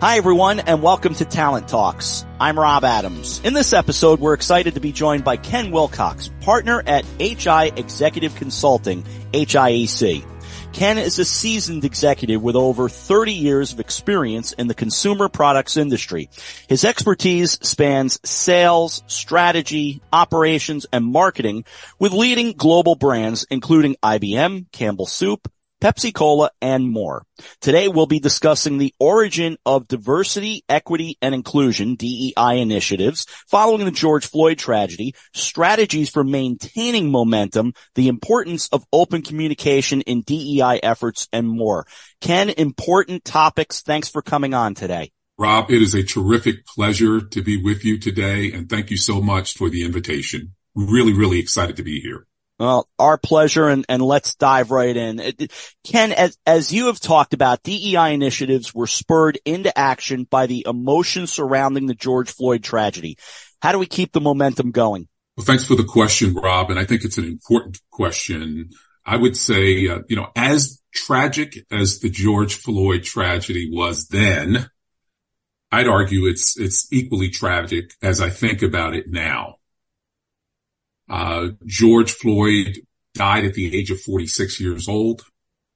Hi, everyone, and welcome to Talent Talks. I'm Rob Adams. In this episode, we're excited to be joined by Ken Wilcox, partner at HI Executive Consulting, HIEC. Ken is a seasoned executive with over 30 years of experience in the consumer products industry. His expertise spans sales, strategy, operations, and marketing with leading global brands including IBM, Campbell Soup, Pepsi-Cola, and more. Today, we'll be discussing the origin of diversity, equity, and inclusion, DEI initiatives, following the George Floyd tragedy, strategies for maintaining momentum, the importance of open communication in DEI efforts, and more. Ken, important topics. Thanks for coming on today. Rob, it is a terrific pleasure to be with you today, and thank you so much for the invitation. Really, really excited to be here. Well, our pleasure, and let's dive right in. Ken, as you have talked about, DEI initiatives were spurred into action by the emotion surrounding the George Floyd tragedy. How do we keep the momentum going? Well, thanks for the question, Rob, and I think it's an important question. I would say, as tragic as the George Floyd tragedy was then, I'd argue it's equally tragic as I think about it now. George Floyd died at the age of 46 years old.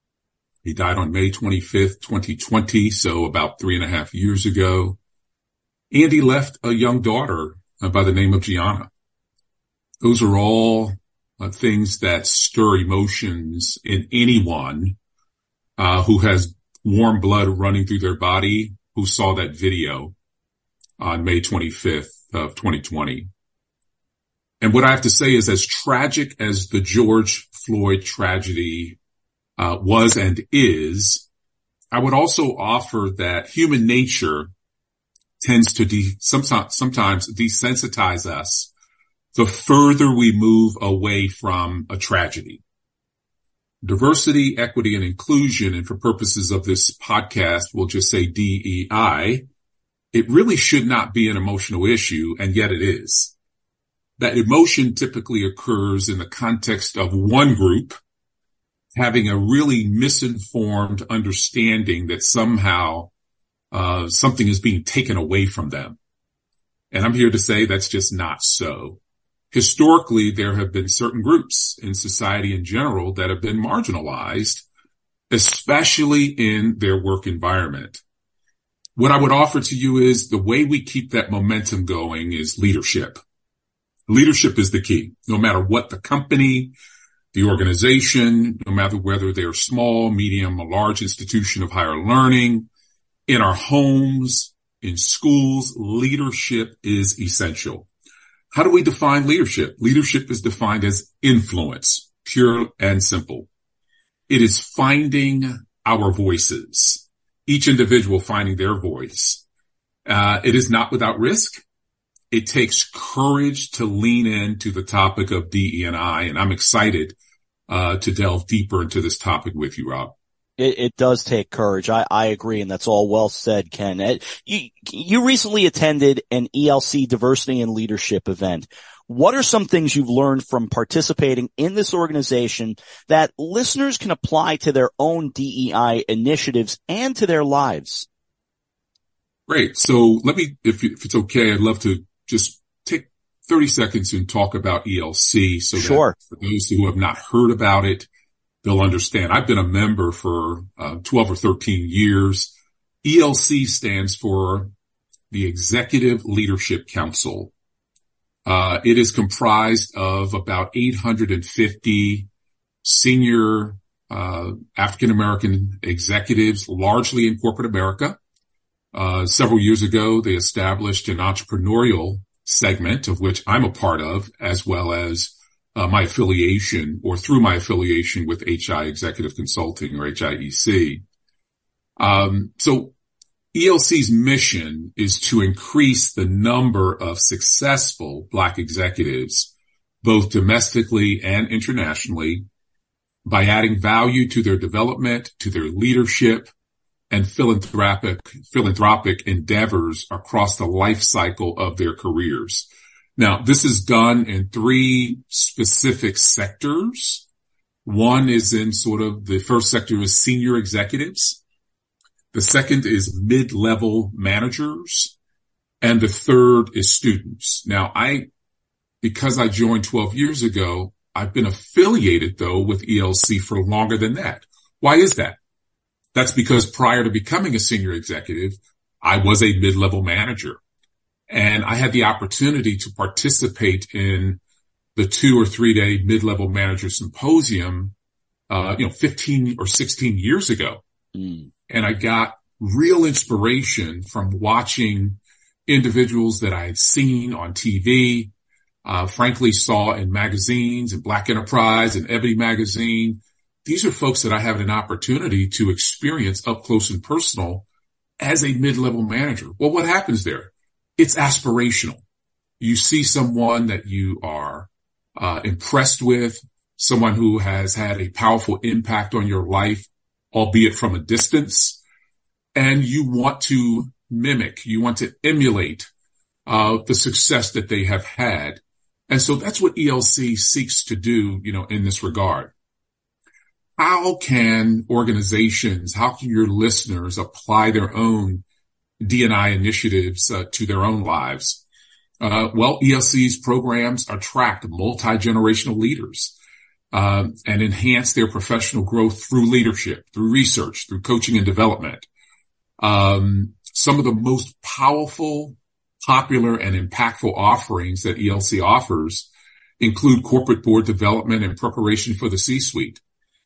He died on May 25th, 2020, so about 3.5 years ago. And he left a young daughter by the name of Gianna. Those are all things that stir emotions in anyone who has warm blood running through their body, who saw that video on May 25th of 2020. And what I have to say is, as tragic as the George Floyd tragedy was and is, I would also offer that human nature tends to sometimes desensitize us the further we move away from a tragedy. Diversity, equity, and inclusion, and for purposes of this podcast, we'll just say DEI, it really should not be an emotional issue, and yet it is. That emotion typically occurs in the context of one group having a really misinformed understanding that somehow something is being taken away from them. And I'm here to say that's just not so. Historically, there have been certain groups in society in general that have been marginalized, especially in their work environment. What I would offer to you is the way we keep that momentum going is leadership. Leadership is the key, no matter what the company, the organization, no matter whether they're small, medium, or large institution of higher learning, in our homes, in schools, leadership is essential. How do we define leadership? Leadership is defined as influence, pure and simple. It is finding our voices, each individual finding their voice. It is not without risk. It takes courage to lean into the topic of DE&I, and I'm excited to delve deeper into this topic with you, Rob. It does take courage. I agree, and that's all well said, Ken. You recently attended an ELC Diversity and Leadership event. What are some things you've learned from participating in this organization that listeners can apply to their own DEI initiatives and to their lives? Great. So let me, if it's okay, I'd love to just take 30 seconds and talk about ELC so Sure. that for those who have not heard about it, they'll understand. I've been a member for 12 or 13 years. ELC stands for the Executive Leadership Council. It is comprised of about 850 senior African-American executives, largely in corporate America. Several years ago, they established an entrepreneurial segment of which I'm a part of, as well as my affiliation or through my affiliation with HI Executive Consulting or HIEC. So ELC's mission is to increase the number of successful Black executives, both domestically and internationally, by adding value to their development, to their leadership, and philanthropic endeavors across the life cycle of their careers. Now, this is done in 3 specific sectors. One is in sort of the first sector is senior executives. The second is mid-level managers. And the third is students. Now, because I joined 12 years ago, I've been affiliated, though, with ELC for longer than that. Why is that? That's because prior to becoming a senior executive, I was a mid-level manager. And I had the opportunity to participate in the 2 or 3 day mid-level manager symposium, 15 or 16 years ago. And I got real inspiration from watching individuals that I had seen on TV, frankly saw in magazines and Black Enterprise and Ebony magazine. These are folks that I have an opportunity to experience up close and personal as a mid-level manager. Well, what happens there? It's aspirational. You see someone that you are impressed with, someone who has had a powerful impact on your life, albeit from a distance, and you want to mimic, you want to emulate the success that they have had. And so that's what ELC seeks to do, in this regard. How can organizations, how can your listeners apply their own D&I initiatives to their own lives? Well, ELC's programs attract multi-generational leaders and enhance their professional growth through leadership, through research, through coaching and development. Some of the most powerful, popular, and impactful offerings that ELC offers include corporate board development and preparation for the C-suite.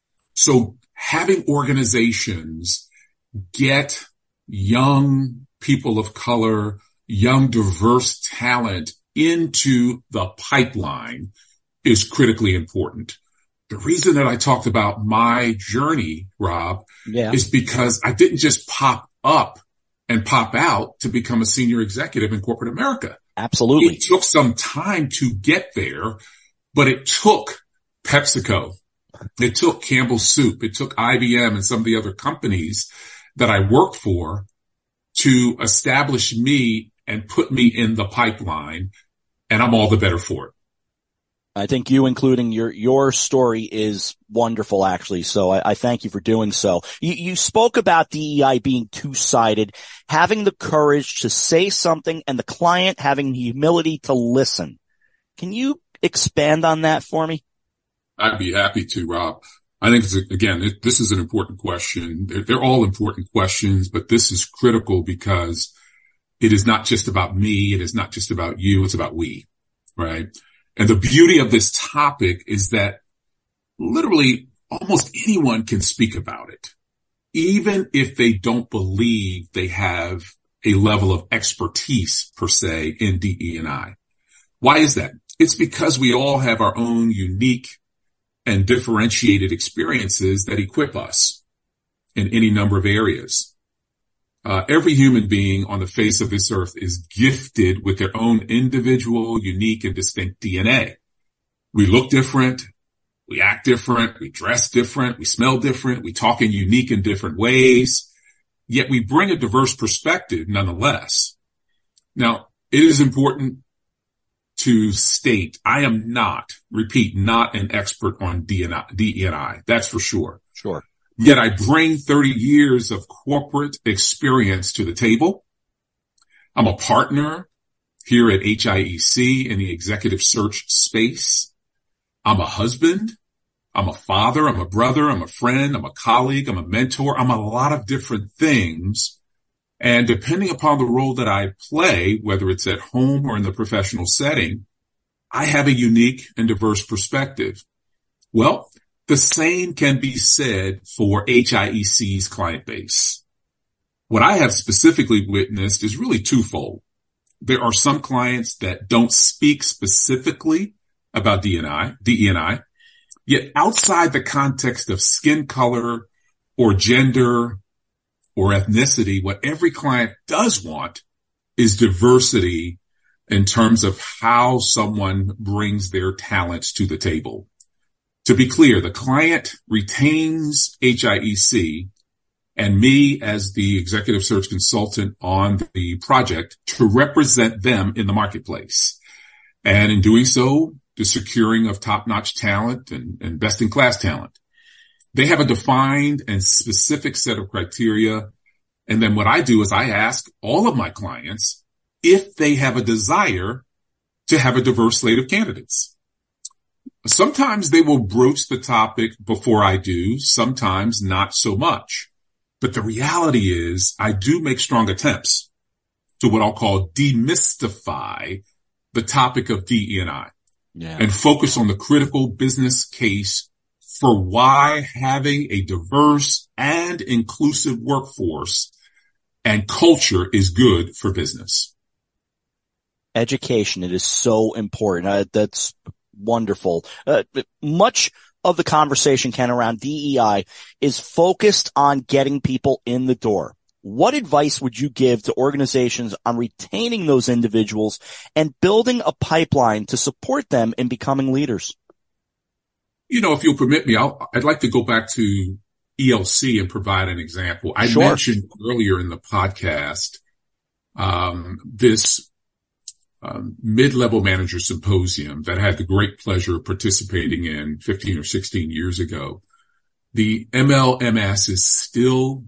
So having organizations get young people of color, young, diverse talent into the pipeline is critically important. The reason that I talked about my journey, Rob, is because I didn't just pop up and pop out to become a senior executive in corporate America. Absolutely. It took some time to get there, but it took PepsiCo. It took Campbell's Soup. It took IBM and some of the other companies that I worked for to establish me and put me in the pipeline, and I'm all the better for it. I think you including your story is wonderful, actually. So I thank you for doing so. You spoke about DEI being two-sided, having the courage to say something and the client having the humility to listen. Can you expand on that for me? I'd be happy to, Rob. I think, this is an important question. They're all important questions, but this is critical because it is not just about me. It is not just about you. It's about we, right? And the beauty of this topic is that literally almost anyone can speak about it, even if they don't believe they have a level of expertise per se in DE&I. Why is that? It's because we all have our own unique and differentiated experiences that equip us in any number of areas. Every human being on the face of this earth is gifted with their own individual, unique, and distinct DNA. We look different. We act different. We dress different. We smell different. We talk in unique and different ways. Yet we bring a diverse perspective nonetheless. Now, it is important to state I am not an expert on DE&I. That's for sure. Sure. Yet I bring 30 years of corporate experience to the table. I'm a partner here at HIEC in the executive search space. I'm a husband. I'm a father. I'm a brother. I'm a friend. I'm a colleague. I'm a mentor. I'm a lot of different things. And depending upon the role that I play, whether it's at home or in the professional setting, I have a unique and diverse perspective. Well, the same can be said for HIEC's client base. What I have specifically witnessed is really twofold. There are some clients that don't speak specifically about DE&I, yet outside the context of skin color or gender or ethnicity, what every client does want is diversity in terms of how someone brings their talents to the table. To be clear, the client retains HIEC and me as the executive search consultant on the project to represent them in the marketplace. And in doing so, the securing of top-notch talent and best-in-class talent. They have a defined and specific set of criteria And then what I do is I ask all of my clients if they have a desire to have a diverse slate of candidates. Sometimes they will broach the topic before I do, sometimes not so much. But the reality is I do make strong attempts to what I'll call demystify the topic of DE&I and focus on the critical business case for why having a diverse and inclusive workforce and culture is good for business. Education, it is so important. That's wonderful. Much of the conversation, Ken, around DEI is focused on getting people in the door. What advice would you give to organizations on retaining those individuals and building a pipeline to support them in becoming leaders? You know, if you'll permit me, I'd like to go back to ELC and provide an example. I mentioned earlier in the podcast this mid-level manager symposium that I had the great pleasure of participating in 15 or 16 years ago. The MLMS is still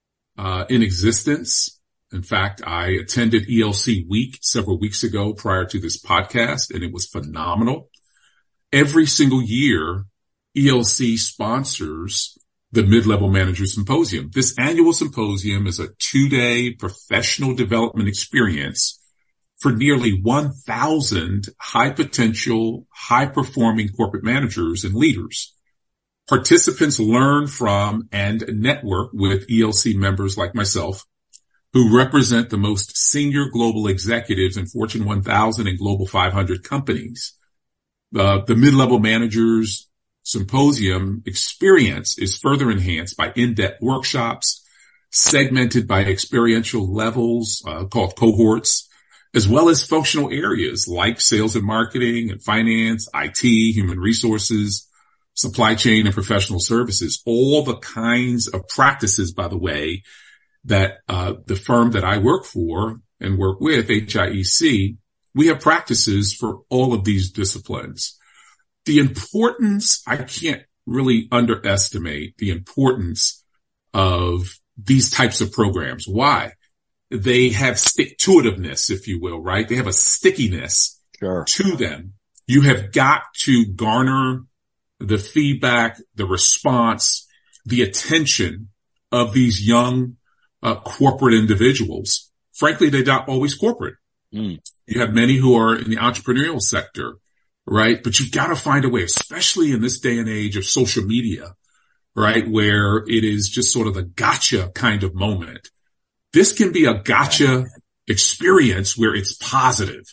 in existence. In fact, I attended ELC Week several weeks ago prior to this podcast, and it was phenomenal. Every single year, ELC sponsors the Mid-Level Manager Symposium. This annual symposium is a 2-day professional development experience for nearly 1,000 high-potential, high-performing corporate managers and leaders. Participants learn from and network with ELC members like myself, who represent the most senior global executives in Fortune 1000 and Global 500 companies. The Mid-Level Managers Symposium experience is further enhanced by in-depth workshops, segmented by experiential levels called cohorts, as well as functional areas like sales and marketing and finance, IT, human resources, supply chain, and professional services. All the kinds of practices, by the way, that the firm that I work for and work with, HIEC, we have practices for all of these disciplines. The importance, I can't really underestimate the importance of these types of programs. Why? They have stick-to-itiveness, if you will, right? They have a stickiness to them. You have got to garner the feedback, the response, the attention of these young corporate individuals. Frankly, they're not always corporate. You have many who are in the entrepreneurial sector, right? But you've got to find a way, especially in this day and age of social media, right? Where it is just sort of the gotcha kind of moment. This can be a gotcha experience where it's positive.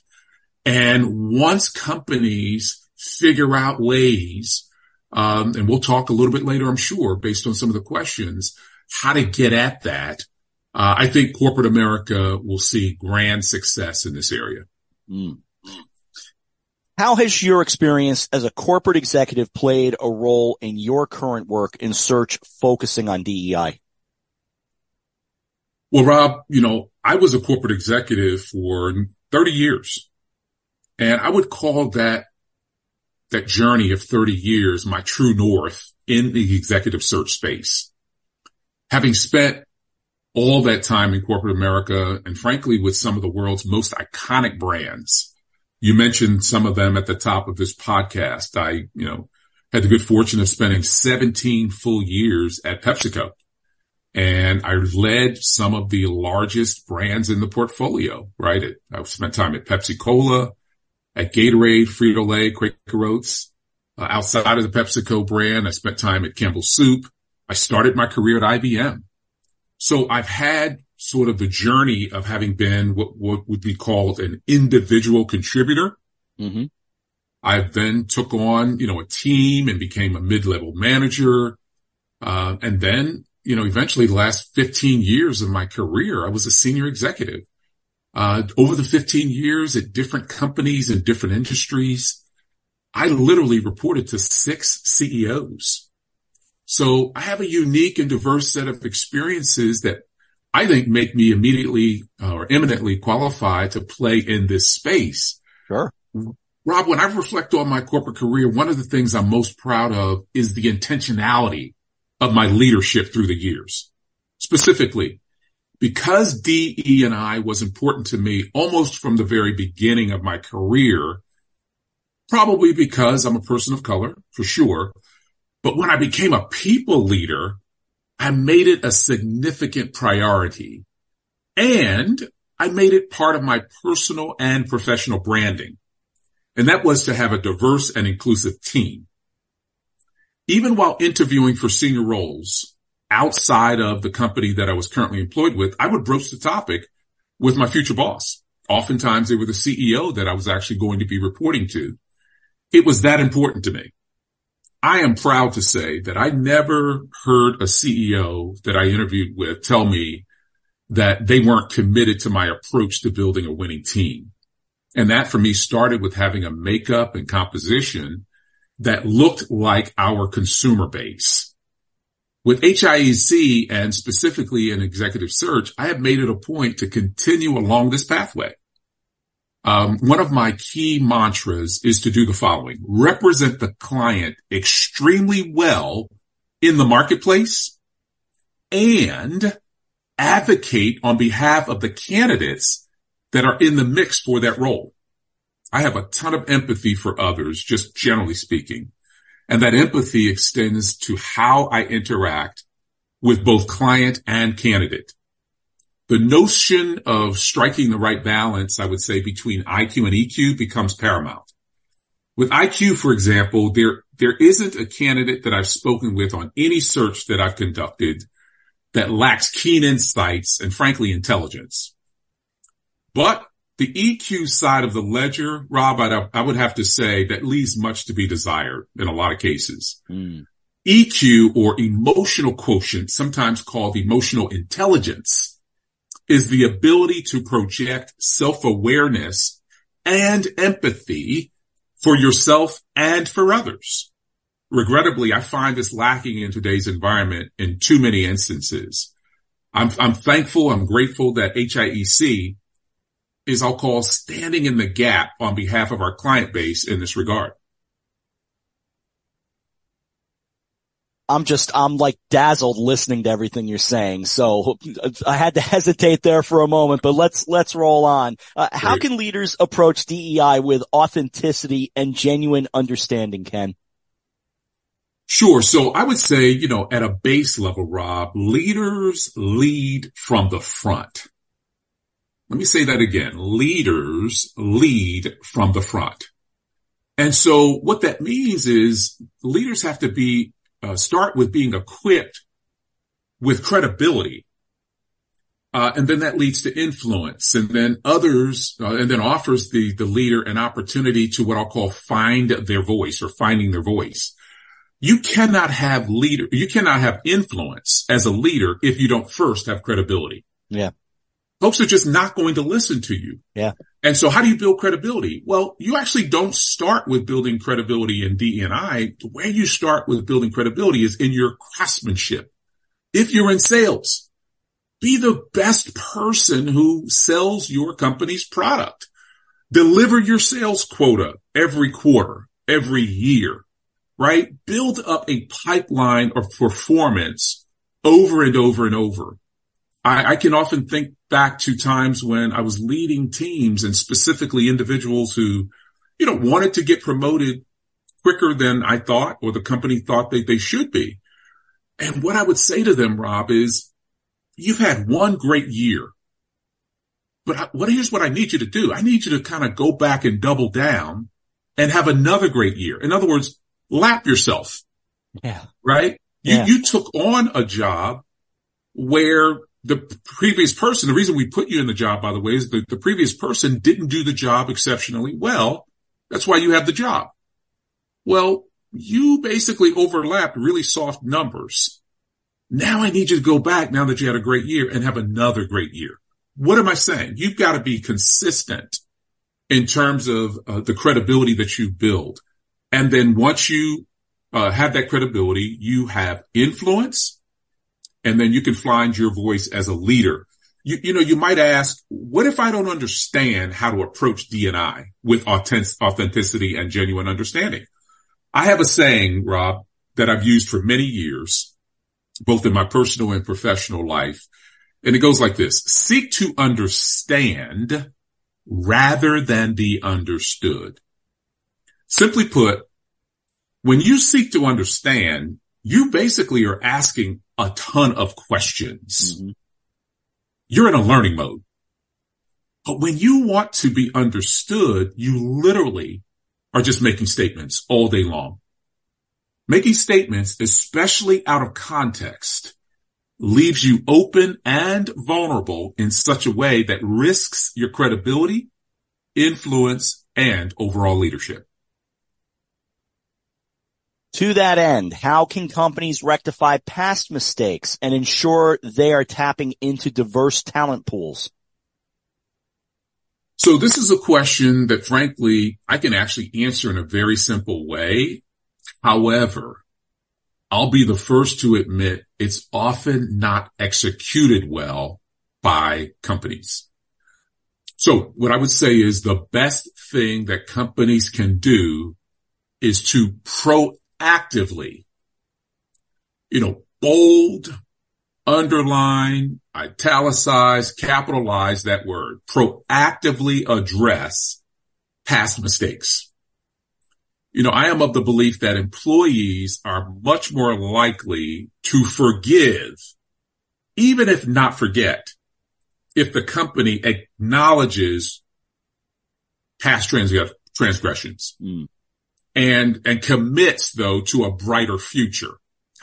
And once companies figure out ways, and we'll talk a little bit later, I'm sure, based on some of the questions, how to get at that, I think corporate America will see grand success in this area. How has your experience as a corporate executive played a role in your current work in search focusing on DEI? Well, Rob, you know, I was a corporate executive for 30 years, and I would call that journey of 30 years my true north in the executive search space. Having spent all that time in corporate America and frankly with some of the world's most iconic brands, you mentioned some of them at the top of this podcast. I, had the good fortune of spending 17 full years at PepsiCo. And I led some of the largest brands in the portfolio, right? I spent time at Pepsi Cola, at Gatorade, Frito-Lay, Quaker Oats. Outside of the PepsiCo brand, I spent time at Campbell Soup. I started my career at IBM. So I've had sort of the journey of having been what would be called an individual contributor. I then took on, a team and became a mid-level manager. And then, eventually the last 15 years of my career, I was a senior executive. Over the 15 years at different companies and different industries, I literally reported to 6 CEOs. So I have a unique and diverse set of experiences that I think make me immediately or eminently qualified to play in this space. Sure. Rob, when I reflect on my corporate career, one of the things I'm most proud of is the intentionality of my leadership through the years. Specifically, because DE&I was important to me almost from the very beginning of my career, probably because I'm a person of color, for sure. But when I became a people leader, I made it a significant priority. And I made it part of my personal and professional branding. And that was to have a diverse and inclusive team. Even while interviewing for senior roles outside of the company that I was currently employed with, I would broach the topic with my future boss. Oftentimes they were the CEO that I was actually going to be reporting to. It was that important to me. I am proud to say that I never heard a CEO that I interviewed with tell me that they weren't committed to my approach to building a winning team. And that for me started with having a makeup and composition that looked like our consumer base. With HIEC and specifically in executive search, I have made it a point to continue along this pathway. One of my key mantras is to do the following: represent the client extremely well in the marketplace and advocate on behalf of the candidates that are in the mix for that role. I have a ton of empathy for others, just generally speaking. And that empathy extends to how I interact with both client and candidate. The notion of striking the right balance, I would say, between IQ and EQ becomes paramount. With IQ, for example, there isn't a candidate that I've spoken with on any search that I've conducted that lacks keen insights and, frankly, intelligence. But the EQ side of the ledger, Rob, I would have to say that leaves much to be desired in a lot of cases. EQ, or emotional quotient, sometimes called emotional intelligence, is the ability to project self-awareness and empathy for yourself and for others. Regrettably, I find this lacking in today's environment in too many instances. I'm thankful, I'm grateful that HIEC is, I'll call, standing in the gap on behalf of our client base in this regard. I'm like dazzled listening to everything you're saying. So I had to hesitate there for a moment, but let's roll on. How can leaders approach DEI with authenticity and genuine understanding, Ken? Sure. So I would say, at a base level, Rob, leaders lead from the front. Let me say that again. Leaders lead from the front. And so what that means is leaders have to start with being equipped with credibility. And then that leads to influence, and then others, and then offers the leader an opportunity to what I'll call find their voice or finding their voice. You cannot have influence as a leader if you don't first have credibility. Yeah. Folks are just not going to listen to you. Yeah. And so how do you build credibility? Well, you actually don't start with building credibility in DE&I. The way you start with building credibility is in your craftsmanship. If you're in sales, be the best person who sells your company's product. Deliver your sales quota every quarter, every year, right? Build up a pipeline of performance over and over and over. I can often think back to times when I was leading teams, and specifically individuals who, wanted to get promoted quicker than I thought or the company thought they should be. And what I would say to them, Rob, is you've had one great year, but here's what I need you to do. I need you to kind of go back and double down and have another great year. In other words, lap yourself. Yeah. Right? Yeah. You took on a job where the previous person, the reason we put you in the job, by the way, is that the previous person didn't do the job exceptionally well. That's why you have the job. Well, you basically overlapped really soft numbers. Now I need you to go back, now that you had a great year, and have another great year. What am I saying? You've got to be consistent in terms of the credibility that you build. And then once you have that credibility, you have influence. And then you can find your voice as a leader. You might ask, what if I don't understand how to approach D&I with authenticity and genuine understanding? I have a saying, Rob, that I've used for many years, both in my personal and professional life. And it goes like this: seek to understand rather than be understood. Simply put, when you seek to understand, you basically are asking a ton of questions. Mm-hmm. You're in a learning mode. But when you want to be understood, you literally are just making statements all day long. Making statements, especially out of context, leaves you open and vulnerable in such a way that risks your credibility, influence, and overall leadership. To that end, how can companies rectify past mistakes and ensure they are tapping into diverse talent pools? So this is a question that, frankly, I can actually answer in a very simple way. However, I'll be the first to admit it's often not executed well by companies. So what I would say is the best thing that companies can do is to proactively, bold, underline, italicize, capitalize that word, proactively address past mistakes. I am of the belief that employees are much more likely to forgive, even if not forget, if the company acknowledges past transgressions and commits, though, to a brighter future.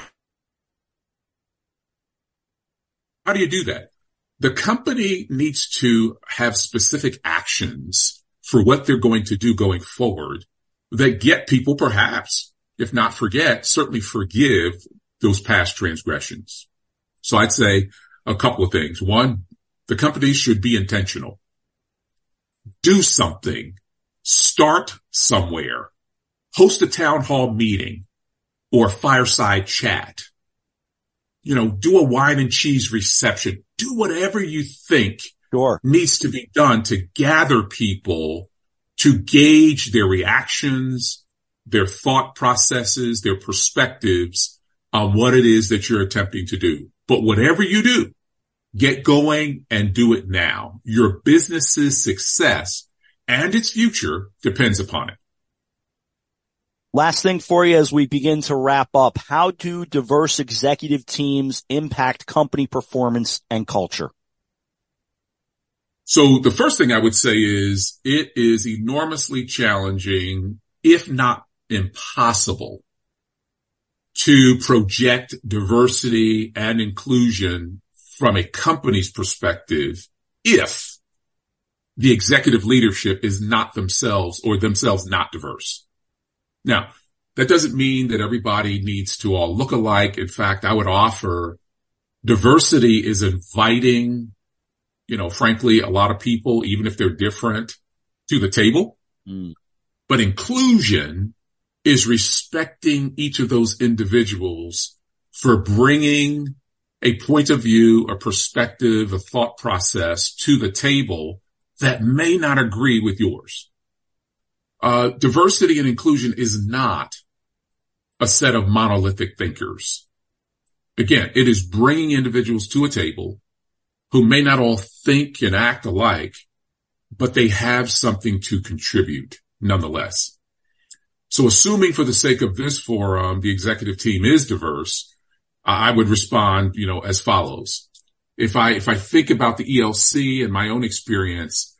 How do you do that? The company needs to have specific actions for what they're going to do going forward that get people, perhaps, if not forget, certainly forgive those past transgressions. So I'd say a couple of things. One, the company should be intentional. Do something. Start somewhere. Host a town hall meeting or fireside chat. Do a wine and cheese reception. Do whatever you think needs to be done to gather people, to gauge their reactions, their thought processes, their perspectives on what it is that you're attempting to do. But whatever you do, get going and do it now. Your business's success and its future depends upon it. Last thing for you as we begin to wrap up, how do diverse executive teams impact company performance and culture? So the first thing I would say is it is enormously challenging, if not impossible, to project diversity and inclusion from a company's perspective if the executive leadership is not themselves not diverse. Now, that doesn't mean that everybody needs to all look alike. In fact, I would offer diversity is inviting, frankly, a lot of people, even if they're different, to the table. But inclusion is respecting each of those individuals for bringing a point of view, a perspective, a thought process to the table that may not agree with yours. Diversity and inclusion is not a set of monolithic thinkers. Again, it is bringing individuals to a table who may not all think and act alike, but they have something to contribute nonetheless. So assuming for the sake of this forum, the executive team is diverse, I would respond, as follows. If I think about the ELC and my own experience,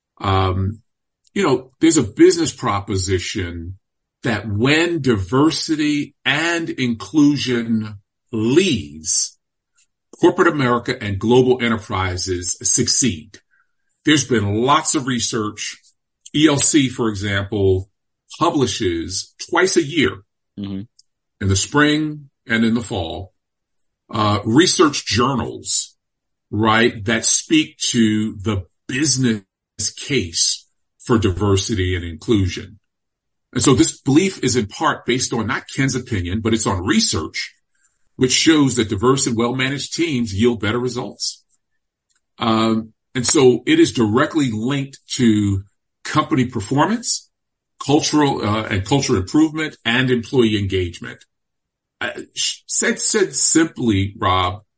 there's a business proposition that when diversity and inclusion leads, corporate America and global enterprises succeed. There's been lots of research. ELC, for example, publishes twice a year, in the spring and in the fall, research journals, right, that speak to the business case for diversity and inclusion. And so this belief is in part based on not Ken's opinion, but it's on research, which shows that diverse and well-managed teams yield better results. And so it is directly linked to company performance, cultural improvement, and employee engagement. Said simply, Rob,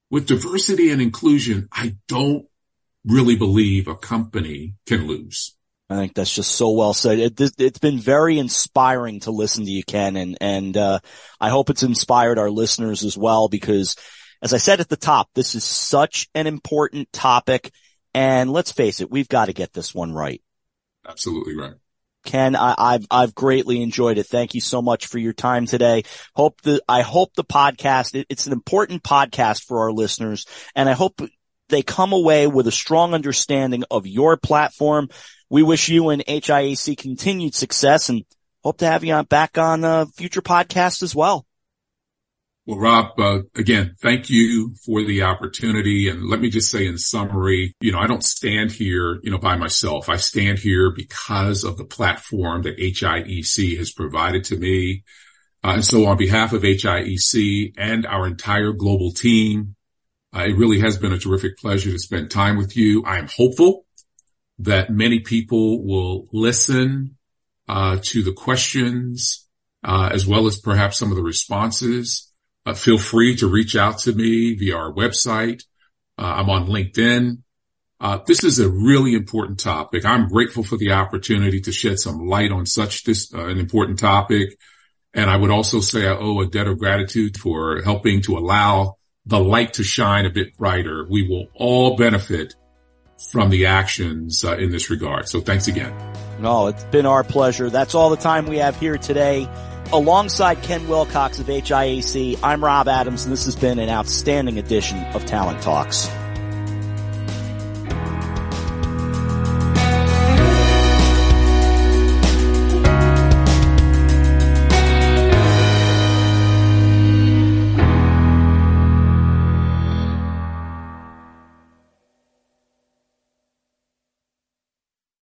with diversity and inclusion, I don't really believe a company can lose. I think that's just so well said. It's been very inspiring to listen to you, Ken, and I hope it's inspired our listeners as well, because as I said at the top, this is such an important topic, and let's face it, we've got to get this one right. Absolutely right. Ken, I've greatly enjoyed it. Thank you so much for your time today. I hope the podcast, it's an important podcast for our listeners, and I hope they come away with a strong understanding of your platform. We wish you and HIAC continued success and hope to have you back on future podcasts as well. Well, Rob, again, thank you for the opportunity. And let me just say in summary, I don't stand here, by myself. I stand here because of the platform that HIEC has provided to me. And so on behalf of HIEC and our entire global team, it really has been a terrific pleasure to spend time with you. I am hopeful that many people will listen to the questions as well as perhaps some of the responses. Feel free to reach out to me via our website. I'm on LinkedIn. This is a really important topic. I'm grateful for the opportunity to shed some light on an important topic. And I would also say I owe a debt of gratitude for helping to allow the light to shine a bit brighter. We will all benefit from the actions in this regard. So thanks again. No, it's been our pleasure. That's all the time we have here today. Alongside Ken Wilcox of HIAC, I'm Rob Adams, and this has been an outstanding edition of Talent Talks.